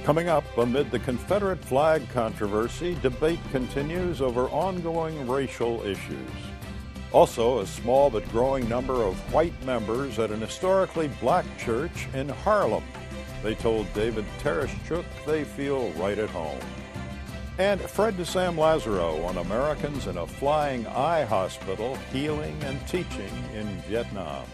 Coming up, amid the Confederate flag controversy, debate continues over ongoing racial issues. Also, a small but growing number of white members at an historically black church in Harlem. They told David Tereshchuk they feel right at home. And Fred de Sam Lazaro on Americans in a flying eye hospital healing and teaching in Vietnam.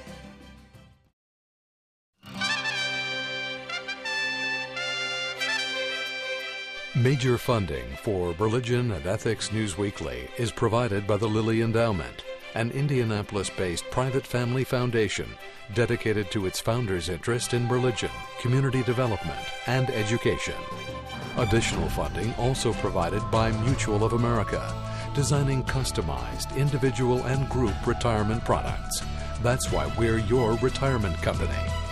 Major funding for Religion and Ethics News Weekly is provided by the Lilly Endowment, an Indianapolis-based private family foundation dedicated to its founders' interest in religion, community development, and education. Additional funding also provided by Mutual of America, designing customized individual and group retirement products. That's why we're your retirement company.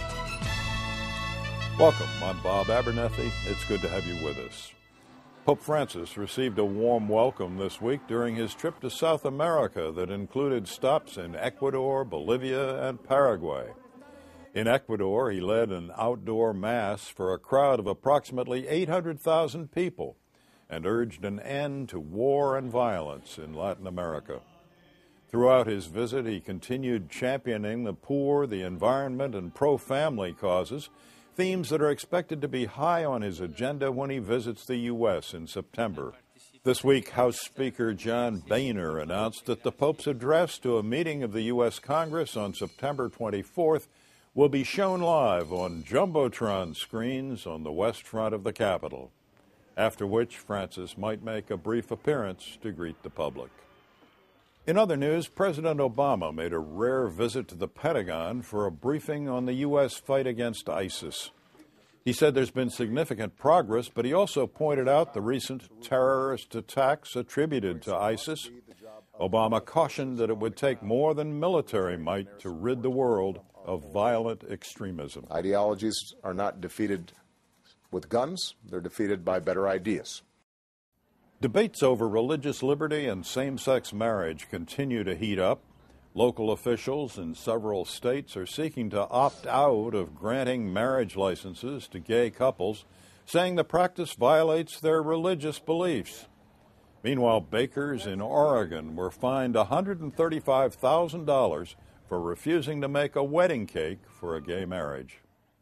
Welcome, I'm Bob Abernethy. It's good to have you with us. Pope Francis received a warm welcome this week during his trip to South America that included stops in Ecuador, Bolivia, and Paraguay. In Ecuador, he led an outdoor mass for a crowd of approximately 800,000 people and urged an end to war and violence in Latin America. Throughout his visit, he continued championing the poor, the environment, and pro-family causes, themes that are expected to be high on his agenda when he visits the U.S. in September. This week, House Speaker John Boehner announced that the Pope's address to a meeting of the U.S. Congress on September 24th will be shown live on Jumbotron screens on the west front of the Capitol, after which Francis might make a brief appearance to greet the public. In other news, President Obama made a rare visit to the Pentagon for a briefing on the U.S. fight against ISIS. He said there's been significant progress, but he also pointed out the recent terrorist attacks attributed to ISIS. Obama cautioned that it would take more than military might to rid the world of violent extremism. Ideologies are not defeated with guns, they're defeated by better ideas. Debates over religious liberty and same-sex marriage continue to heat up. Local officials in several states are seeking to opt out of granting marriage licenses to gay couples, saying the practice violates their religious beliefs. Meanwhile, bakers in Oregon were fined $135,000 for refusing to make a wedding cake for a gay marriage.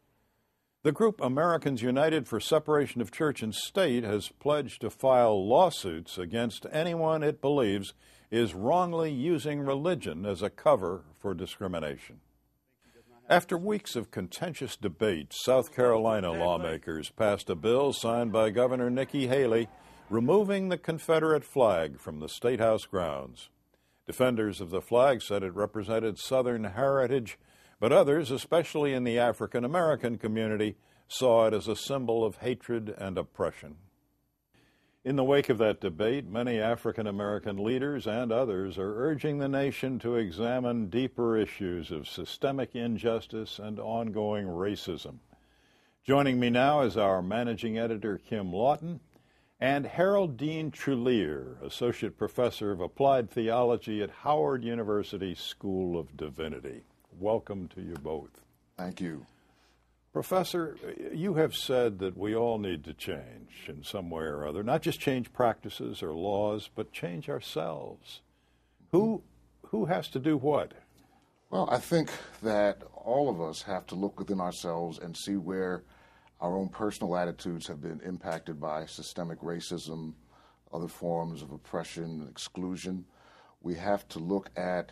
The group Americans United for Separation of Church and State has pledged to file lawsuits against anyone it believes is wrongly using religion as a cover for discrimination. After weeks of contentious debate, South Carolina lawmakers passed a bill signed by Governor Nikki Haley removing the Confederate flag from the State House grounds. Defenders of the flag said it represented Southern heritage, but others, especially in the African American community, saw it as a symbol of hatred and oppression. In the wake of that debate, many African American leaders and others are urging the nation to examine deeper issues of systemic injustice and ongoing racism. Joining me now is our managing editor, Kim Lawton, and Harold Dean Trulier, Associate Professor of Applied Theology at Howard University School of Divinity. Welcome to you both. Thank you. Professor, you have said that we all need to change in some way or other, not just change practices or laws, but change ourselves. Who has to do what? Well, I think that all of us have to look within ourselves and see where our own personal attitudes have been impacted by systemic racism, other forms of oppression and exclusion. We have to look at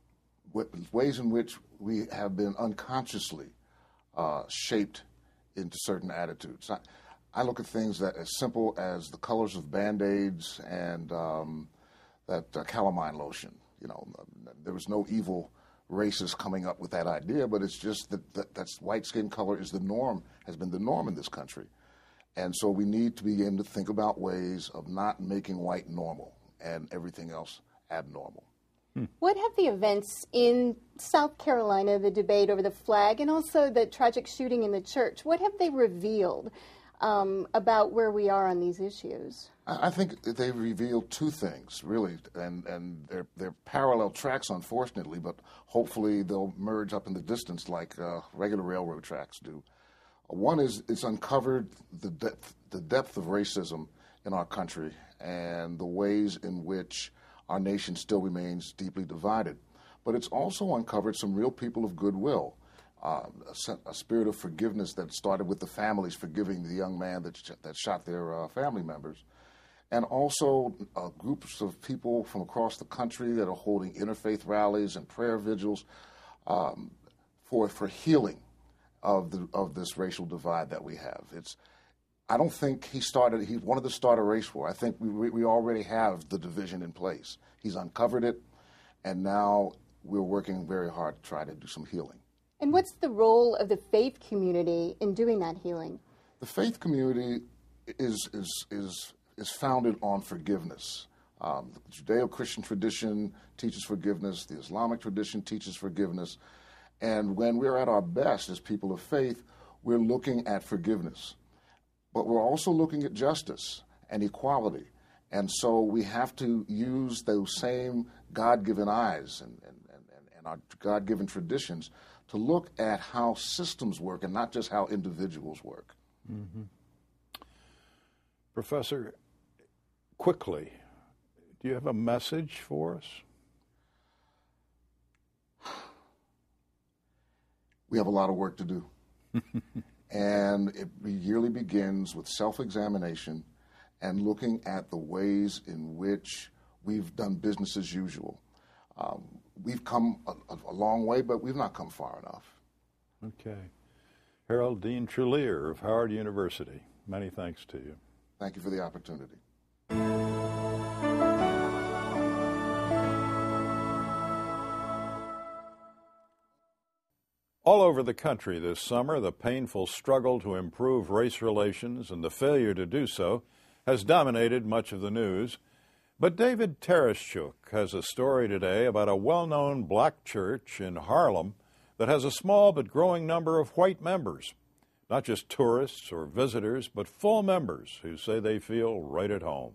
ways in which we have been unconsciously shaped into certain attitudes. I look at things that as simple as the colors of Band-Aids and that calamine lotion. You know, there was no evil racist coming up with that idea, but it's just that white skin color is the norm, has been the norm in this country. And so we need to begin to think about ways of not making white normal and everything else abnormal. What have the events in South Carolina, the debate over the flag, and also the tragic shooting in the church, what have they revealed about where we are on these issues? I think they revealed two things, really, and they're parallel tracks, unfortunately, but hopefully they'll merge up in the distance like regular railroad tracks do. One is it's uncovered the depth of racism in our country and the ways in which our nation still remains deeply divided. But it's also uncovered some real people of goodwill, a spirit of forgiveness that started with the families forgiving the young man that shot their family members, and also groups of people from across the country that are holding interfaith rallies and prayer vigils for healing of this racial divide that we have. I don't think he wanted to start a race war. I think we already have the division in place. He's uncovered it, and now we're working very hard to try to do some healing. And what's the role of the faith community in doing that healing? The faith community is founded on forgiveness. The Judeo-Christian tradition teaches forgiveness. The Islamic tradition teaches forgiveness. And when we're at our best as people of faith, we're looking at forgiveness. But we're also looking at justice and equality. And so we have to use those same God-given eyes and our God-given traditions to look at how systems work and not just how individuals work. Mm-hmm. Professor, quickly, do you have a message for us? We have a lot of work to do. And it yearly begins with self-examination and looking at the ways in which we've done business as usual. We've come a long way, but we've not come far enough. Okay. Harold Dean Trulier of Howard University, many thanks to you. Thank you for the opportunity. All over the country this summer, the painful struggle to improve race relations and the failure to do so has dominated much of the news. But David Tereshchuk has a story today about a well-known black church in Harlem that has a small but growing number of white members. Not just tourists or visitors, but full members who say they feel right at home.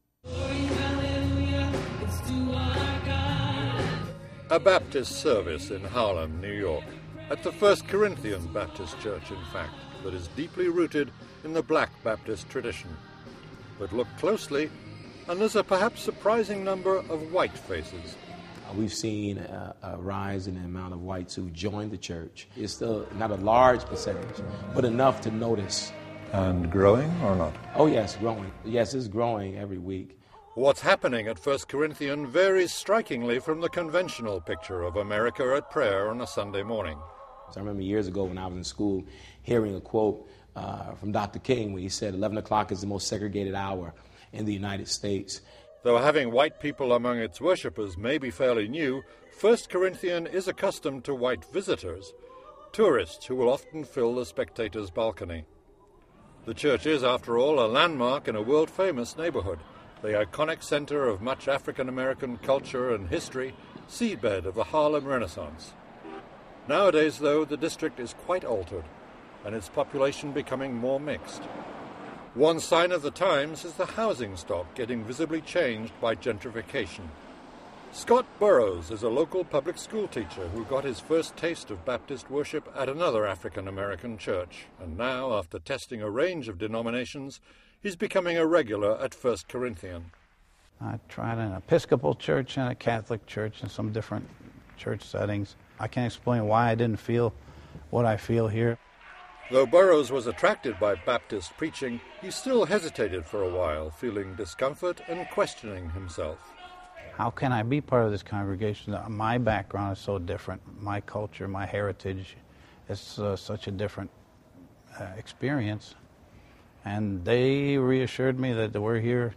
A Baptist service in Harlem, New York, at the First Corinthian Baptist Church, in fact, that is deeply rooted in the black Baptist tradition. But look closely, and there's a perhaps surprising number of white faces. We've seen a rise in the amount of whites who joined the church. It's still not a large percentage, but enough to notice. And growing or not? Oh, yes, growing. Yes, it's growing every week. What's happening at First Corinthian varies strikingly from the conventional picture of America at prayer on a Sunday morning. So I remember years ago when I was in school hearing a quote from Dr. King where he said 11 o'clock is the most segregated hour in the United States. Though having white people among its worshippers may be fairly new, First Corinthian is accustomed to white visitors, tourists who will often fill the spectators' balcony. The church is, after all, a landmark in a world-famous neighborhood, the iconic center of much African-American culture and history, seedbed of the Harlem Renaissance. Nowadays, though, the district is quite altered, and its population becoming more mixed. One sign of the times is the housing stock getting visibly changed by gentrification. Scott Burroughs is a local public school teacher who got his first taste of Baptist worship at another African-American church, and now, after testing a range of denominations, he's becoming a regular at First Corinthian. I tried an Episcopal church and a Catholic church in some different church settings. I can't explain why I didn't feel what I feel here. Though Burroughs was attracted by Baptist preaching, he still hesitated for a while, feeling discomfort and questioning himself. How can I be part of this congregation? My background is so different. My culture, my heritage is such a different experience. And they reassured me that we're here,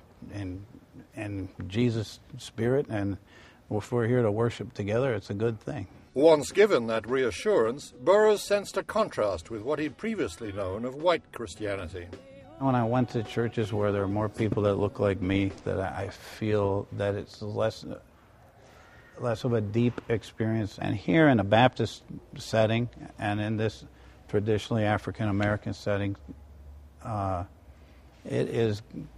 in Jesus' spirit, and if we're here to worship together, it's a good thing. Once given that reassurance, Burroughs sensed a contrast with what he'd previously known of white Christianity. When I went to churches where there are more people that look like me, that I feel that it's less of a deep experience. And here in a Baptist setting, and in this traditionally African-American setting,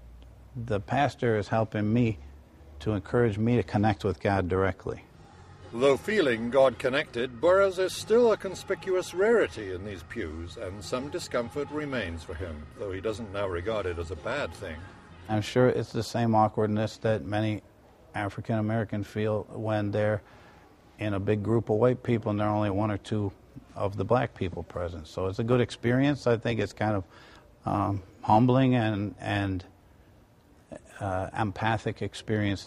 the pastor is helping me to encourage me to connect with God directly. Though feeling God-connected, Burroughs is still a conspicuous rarity in these pews, and some discomfort remains for him, though he doesn't now regard it as a bad thing. I'm sure it's the same awkwardness that many African Americans feel when they're in a big group of white people and there are only one or two of the black people present. So it's a good experience. I think it's kind of humbling and empathic experience.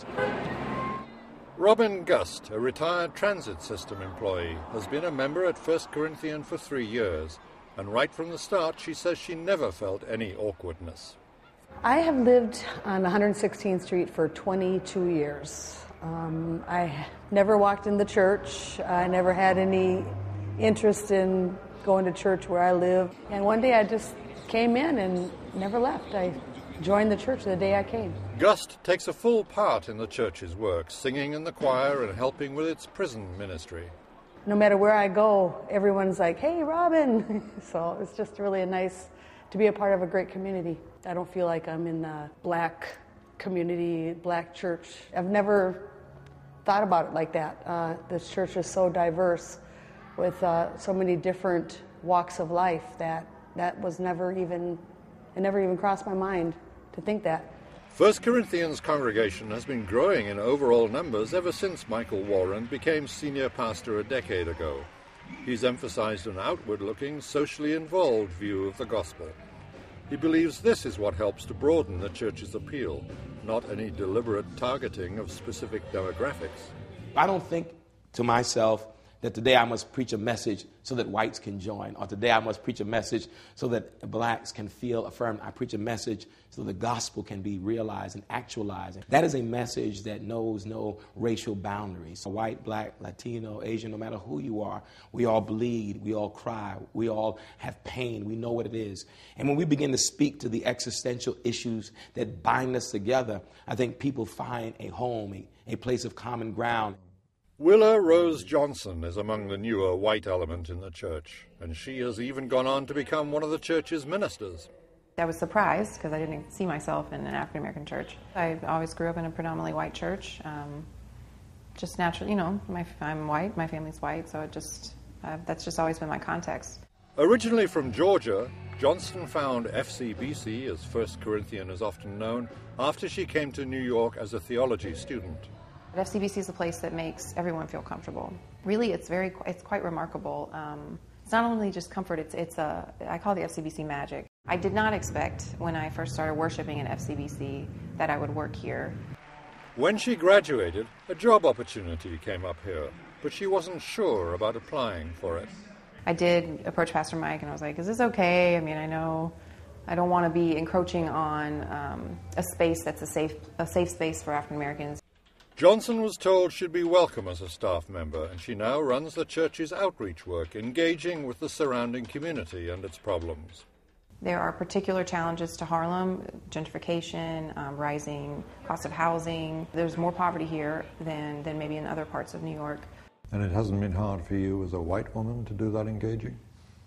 Robin Gust, a retired transit system employee, has been a member at 1 Corinthian for 3 years, and right from the start she says she never felt any awkwardness. I have lived on 116th Street for 22 years. I never walked in the church. I never had any interest in going to church where I live. And one day I just came in and never left. I joined the church the day I came. Gust takes a full part in the church's work, singing in the choir and helping with its prison ministry. No matter where I go, everyone's like, "Hey, Robin." So it's just really nice to be a part of a great community. I don't feel like I'm in the black community, black church. I've never thought about it like that. This church is so diverse with so many different walks of life that was never even crossed my mind to think that. 1 Corinthians congregation has been growing in overall numbers ever since Michael Warren became senior pastor a decade ago. He's emphasized an outward-looking, socially involved view of the gospel. He believes this is what helps to broaden the church's appeal, not any deliberate targeting of specific demographics. I don't think to myself that today I must preach a message so that whites can join, or today I must preach a message so that blacks can feel affirmed. I preach a message so the gospel can be realized and actualized. That is a message that knows no racial boundaries. White, black, Latino, Asian, no matter who you are, we all bleed, we all cry, we all have pain, we know what it is. And when we begin to speak to the existential issues that bind us together, I think people find a home, a place of common ground. Willa Rose Johnson is among the newer white element in the church, and she has even gone on to become one of the church's ministers. I was surprised because I didn't see myself in an African-American church. I always grew up in a predominantly white church. Just naturally, I'm white, my family's white, so that's just always been my context. Originally from Georgia, Johnson found FCBC, as 1 Corinthian is often known, after she came to New York as a theology student. FCBC is a place that makes everyone feel comfortable. Really, it's quite remarkable. It's not only just comfort, I call the FCBC magic. I did not expect when I first started worshiping at FCBC that I would work here. When she graduated, a job opportunity came up here, but she wasn't sure about applying for it. I did approach Pastor Mike and I was like, is this okay? I mean, I know I don't want to be encroaching on a space that's a safe space for African Americans. Johnson was told she'd be welcome as a staff member, and she now runs the church's outreach work, engaging with the surrounding community and its problems. There are particular challenges to Harlem: gentrification, rising cost of housing. There's more poverty here than maybe in other parts of New York. And it hasn't been hard for you as a white woman to do that engaging?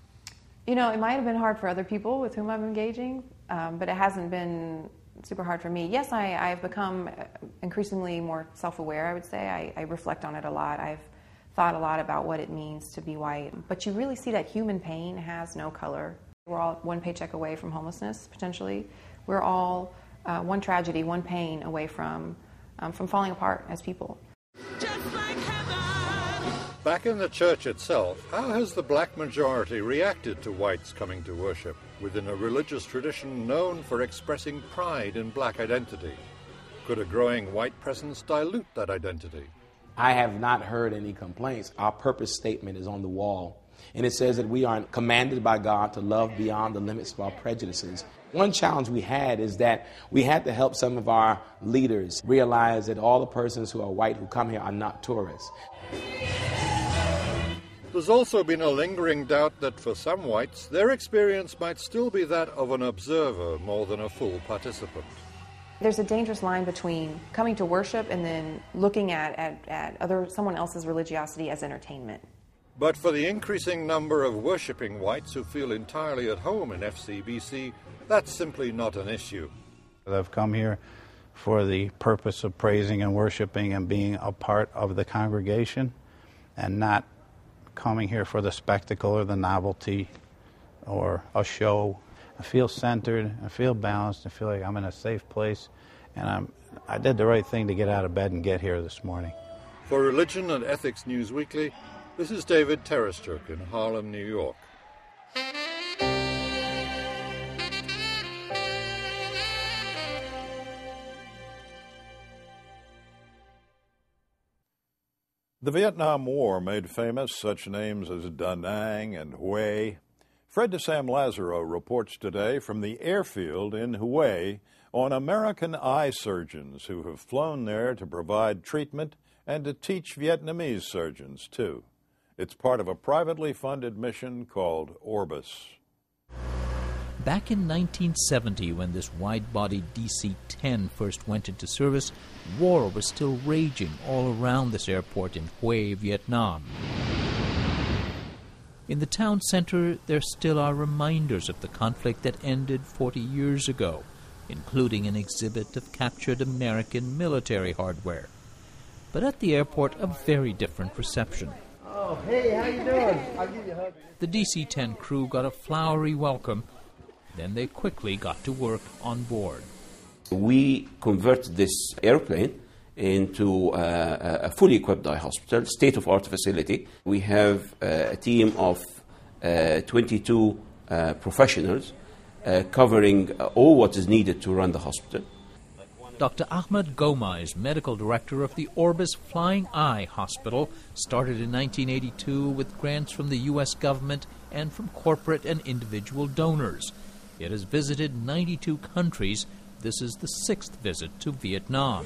It might have been hard for other people with whom I'm engaging, but it hasn't been super hard for me. Yes, I've become increasingly more self-aware, I would say. I reflect on it a lot. I've thought a lot about what it means to be white. But you really see that human pain has no color. We're all one paycheck away from homelessness, potentially. We're all one tragedy, one pain away from falling apart as people. Back in the church itself, how has the black majority reacted to whites coming to worship within a religious tradition known for expressing pride in black identity? Could a growing white presence dilute that identity? I have not heard any complaints. Our purpose statement is on the wall, and it says that we are commanded by God to love beyond the limits of our prejudices. One challenge we had is that we had to help some of our leaders realize that all the persons who are white who come here are not tourists. There's also been a lingering doubt that for some whites, their experience might still be that of an observer more than a full participant. There's a dangerous line between coming to worship and then looking at someone else's religiosity as entertainment. But for the increasing number of worshipping whites who feel entirely at home in FCBC, that's simply not an issue. I've come here for the purpose of praising and worshiping and being a part of the congregation. and not coming here for the spectacle or the novelty or a show. I feel centered, I feel balanced, I feel like I'm in a safe place, and I did the right thing to get out of bed and get here this morning. For Religion and Ethics News Weekly, this is David Terestruk in Harlem, New York. The Vietnam War made famous such names as Da Nang and Hue. Fred de Sam Lazaro reports today from the airfield in Hue on American eye surgeons who have flown there to provide treatment and to teach Vietnamese surgeons, too. It's part of a privately funded mission called Orbis. Back in 1970, when this wide-body DC-10 first went into service, war was still raging all around this airport in Hue, Vietnam. In the town center, there still are reminders of the conflict that ended 40 years ago, including an exhibit of captured American military hardware. But at the airport, a very different reception. Oh, hey, how you doing? I'll give you a hug. The DC-10 crew got a flowery welcome. Then they quickly got to work on board. We converted this airplane into a fully equipped eye hospital, state-of-art facility. We have a team of 22 professionals covering all what is needed to run the hospital. Dr. Ahmed Goma is medical director of the Orbis Flying Eye Hospital, started in 1982 with grants from the U.S. government and from corporate and individual donors. It has visited 92 countries. This is the 6th visit to Vietnam.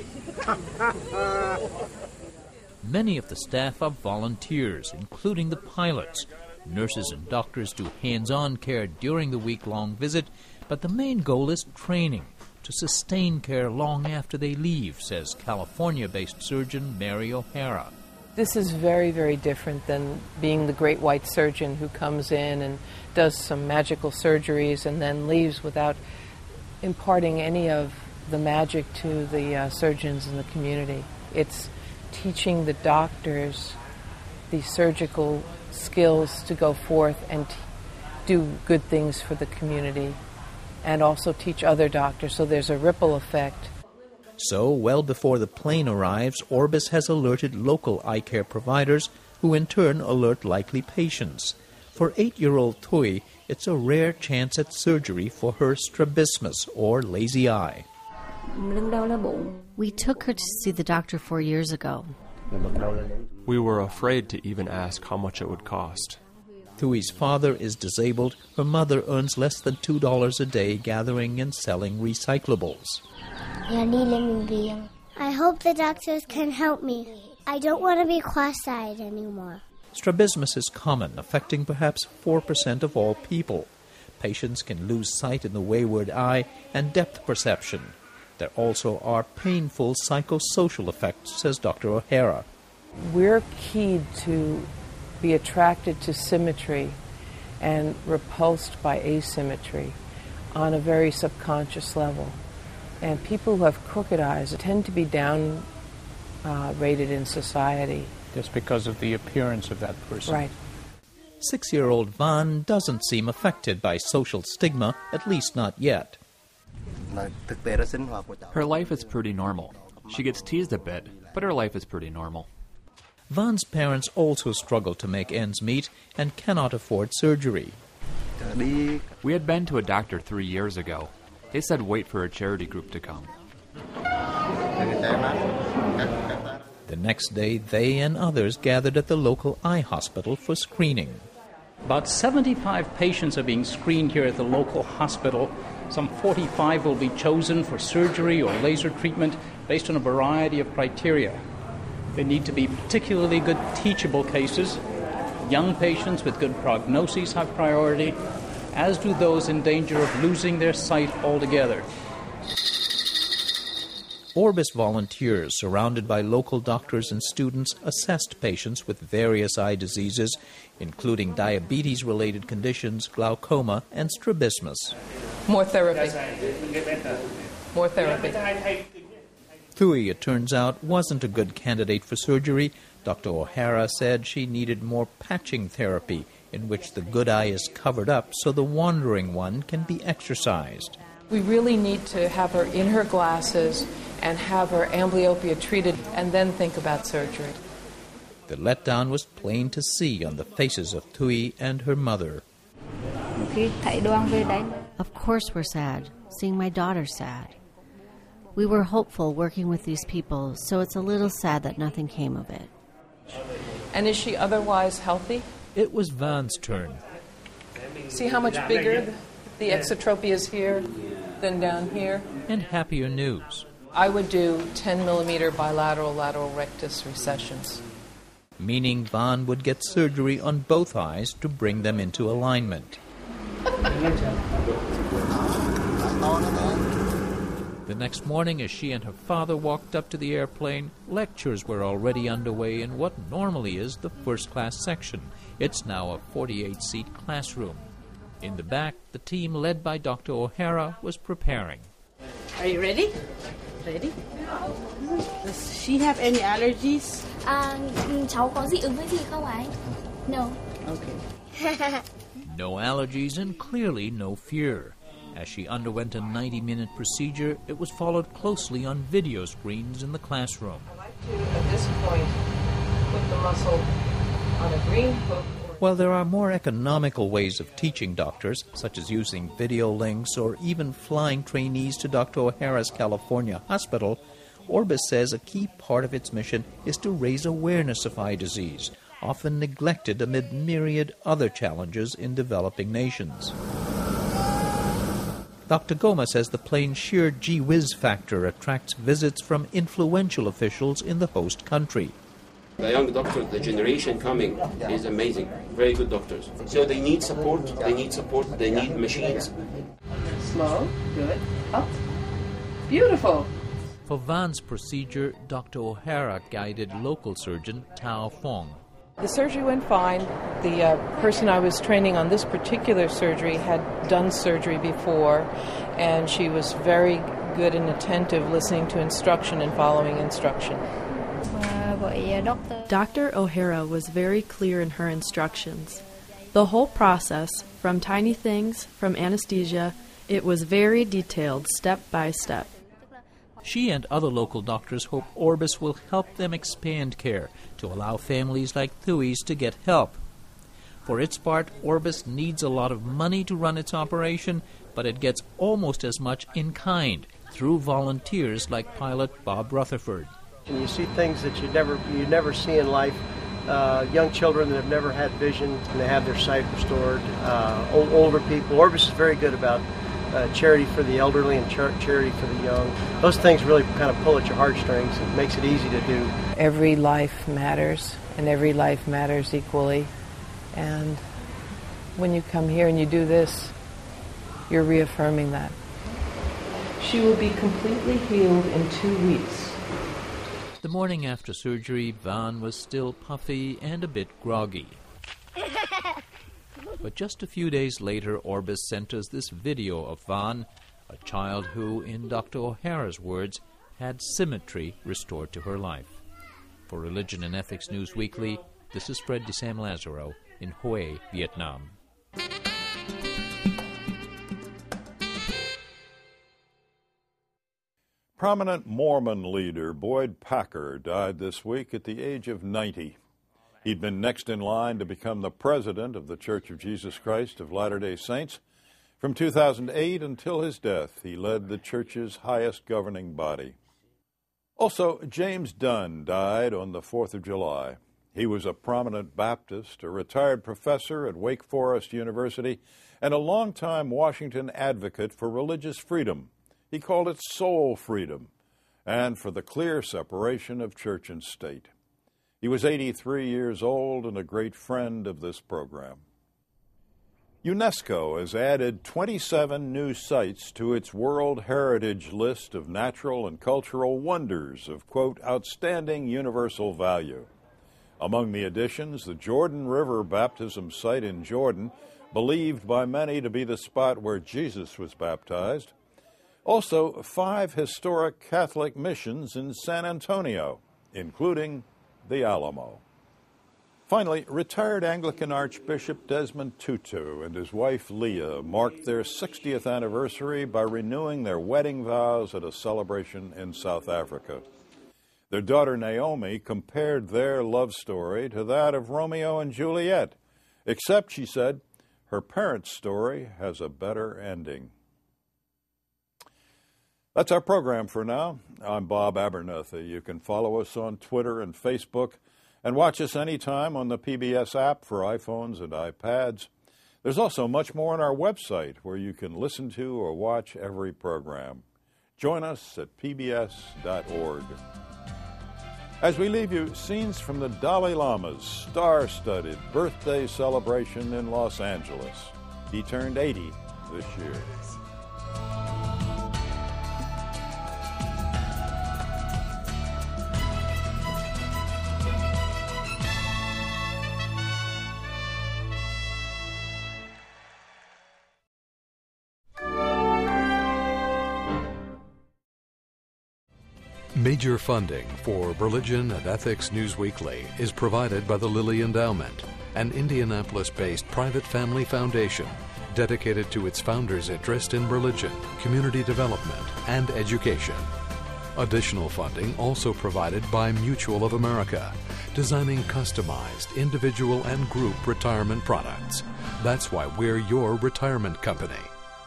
Many of the staff are volunteers, including the pilots. Nurses and doctors do hands-on care during the week-long visit, but the main goal is training to sustain care long after they leave, says California-based surgeon Mary O'Hara. This is very, very different than being the great white surgeon who comes in and does some magical surgeries and then leaves without imparting any of the magic to the surgeons in the community. It's teaching the doctors the surgical skills to go forth and do good things for the community and also teach other doctors, so there's a ripple effect. So, well before the plane arrives, Orbis has alerted local eye care providers, who in turn alert likely patients. For 8-year-old Thuy, it's a rare chance at surgery for her strabismus, or lazy eye. We took her to see the doctor 4 years ago. We were afraid to even ask how much it would cost. Thuy's father is disabled. Her mother earns less than $2 a day gathering and selling recyclables. I hope the doctors can help me. I don't want to be cross-eyed anymore. Strabismus is common, affecting perhaps 4% of all people. Patients can lose sight in the wayward eye and depth perception. There also are painful psychosocial effects, says Dr. O'Hara. We're keyed to be attracted to symmetry and repulsed by asymmetry on a very subconscious level. And people who have crooked eyes tend to be rated in society. Just because of the appearance of that person. Right. 6-year-old Van doesn't seem affected by social stigma, at least not yet. Her life is pretty normal. She gets teased a bit, but her life is pretty normal. Van's parents also struggle to make ends meet and cannot afford surgery. We had been to a doctor 3 years ago. They said wait for a charity group to come. The next day, they and others gathered at the local eye hospital for screening. About 75 patients are being screened here at the local hospital. Some 45 will be chosen for surgery or laser treatment based on a variety of criteria. They need to be particularly good teachable cases. Young patients with good prognoses have priority, as do those in danger of losing their sight altogether. Orbis volunteers, surrounded by local doctors and students, assessed patients with various eye diseases, including diabetes-related conditions, glaucoma, and strabismus. More therapy. More therapy. Thuy, it turns out, wasn't a good candidate for surgery. Dr. O'Hara said she needed more patching therapy, in which the good eye is covered up so the wandering one can be exercised. We really need to have her in her glasses and have her amblyopia treated and then think about surgery. The letdown was plain to see on the faces of Thuy and her mother. Of course we're sad, seeing my daughter sad. We were hopeful working with these people, so it's a little sad that nothing came of it. And is she otherwise healthy? It was Van's turn. See how much bigger the exotropia is here than down here? And happier news. I would do 10 millimeter bilateral lateral rectus recessions. Meaning Van would get surgery on both eyes to bring them into alignment. The next morning, as she and her father walked up to the airplane, lectures were already underway in what normally is the first-class section. It's now a 48-seat classroom. In the back, the team led by Dr. O'Hara was preparing. Are you ready? Ready? Does she have any allergies? Cháu có dị ứng với gì không ạ? No. Okay. No allergies and clearly no fear. As she underwent a 90-minute procedure, it was followed closely on video screens in the classroom. I like to, at this point, put the muscle on a green hook. While there are more economical ways of teaching doctors, such as using video links or even flying trainees to Dr. O'Hara's California hospital, Orbis says a key part of its mission is to raise awareness of eye disease, often neglected amid myriad other challenges in developing nations. Dr. Goma says the plane's sheer gee-whiz factor attracts visits from influential officials in the host country. The young doctors, the generation coming, is amazing. Very good doctors. So they need support, they need machines. Slow, good, up. Beautiful. For Van's procedure, Dr. O'Hara guided local surgeon Tao Fong. The surgery went fine. The person I was training on this particular surgery had done surgery before, and she was very good and attentive, listening to instruction and following instruction. Dr. O'Hara was very clear in her instructions. The whole process, from tiny things, from anesthesia, it was very detailed, step by step. She and other local doctors hope Orbis will help them expand care to allow families like Thuy's to get help. For its part, Orbis needs a lot of money to run its operation, but it gets almost as much in kind through volunteers like pilot Bob Rutherford. And you see things that you never see in life. Young children that have never had vision, and they have their sight restored. Older people. Orbis is very good about charity for the elderly and charity for the young. Those things really kind of pull at your heartstrings. It makes it easy to do. Every life matters, and every life matters equally. And when you come here and you do this, you're reaffirming that. She will be completely healed in 2 weeks. The morning after surgery, Van was still puffy and a bit groggy. But just a few days later, Orbis sent us this video of Van, a child who, in Dr. O'Hara's words, had symmetry restored to her life. For Religion and Ethics News Weekly, this is Fred de Sam Lazaro in Hue, Vietnam. Prominent Mormon leader Boyd Packer died this week at the age of 90. He'd been next in line to become the president of the Church of Jesus Christ of Latter-day Saints. From 2008 until his death, he led the church's highest governing body. Also, James Dunn died on the 4th of July. He was a prominent Baptist, a retired professor at Wake Forest University, and a longtime Washington advocate for religious freedom. He called it soul freedom, and for the clear separation of church and state. He was 83 years old and a great friend of this program. UNESCO has added 27 new sites to its World Heritage List of natural and cultural wonders of, quote, outstanding universal value. Among the additions, the Jordan River baptism site in Jordan, believed by many to be the spot where Jesus was baptized, Also, 5 historic Catholic missions in San Antonio, including the Alamo. Finally, retired Anglican Archbishop Desmond Tutu and his wife Leah marked their 60th anniversary by renewing their wedding vows at a celebration in South Africa. Their daughter Naomi compared their love story to that of Romeo and Juliet, except, she said, her parents' story has a better ending. That's our program for now. I'm Bob Abernethy. You can follow us on Twitter and Facebook and watch us anytime on the PBS app for iPhones and iPads. There's also much more on our website where you can listen to or watch every program. Join us at pbs.org. As we leave you, scenes from the Dalai Lama's star-studded birthday celebration in Los Angeles. He turned 80 this year. Major funding for Religion and Ethics News Weekly is provided by the Lilly Endowment, an Indianapolis-based private family foundation dedicated to its founders' interest in religion, community development, and education. Additional funding also provided by Mutual of America, designing customized individual and group retirement products. That's why we're your retirement company.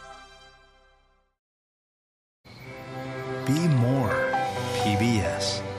Be more PBS.